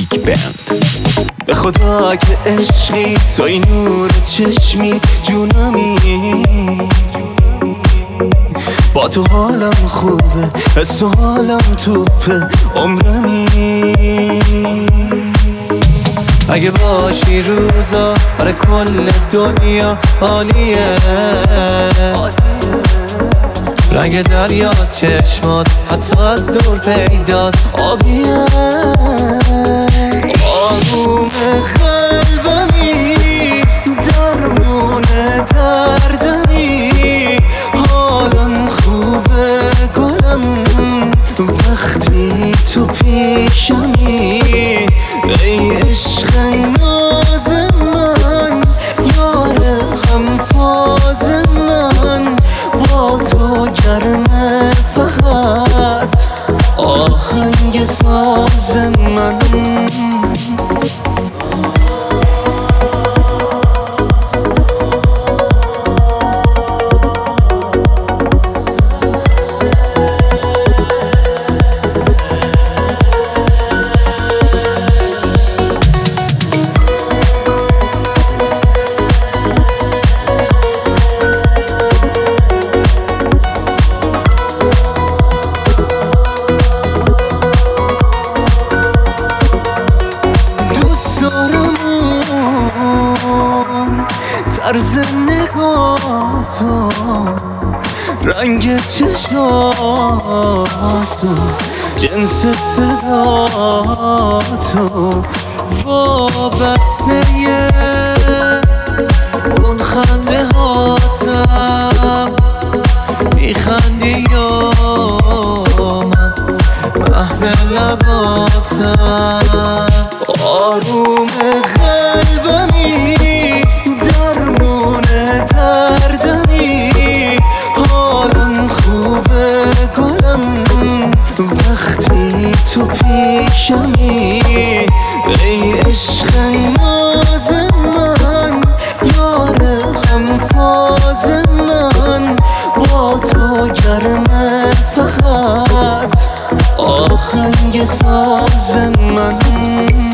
میوزیک بند. به خدا که عشقی توی نور چشمی جونمی، با تو حالم خوبه، حس و حالم توپه عمرمی. اگه باشی روزا برای کل دنیا عالیه، رنگ دریاست چشمات حتی از دور پیداست آبیه. آروم قلبمی درمون دردمی، حالم خوبه گلم وقتی تو پیشمی. ای عشق ناز من، یار هم فاز من، با تو گرمه فقط آهنگ ساز من. طرز نگاهتو، رنگ چشماتو، جنس صداتو، وابسته اون خنده هاتم. میخندی یا من محو لباتم. آروم قلبمی درمون دردمی، حالم خوبه گلم وقتی تو پیشمی. ای عشق ناز من، یار هم فاز من، با تو گرمه فقط آهنگ ساز من.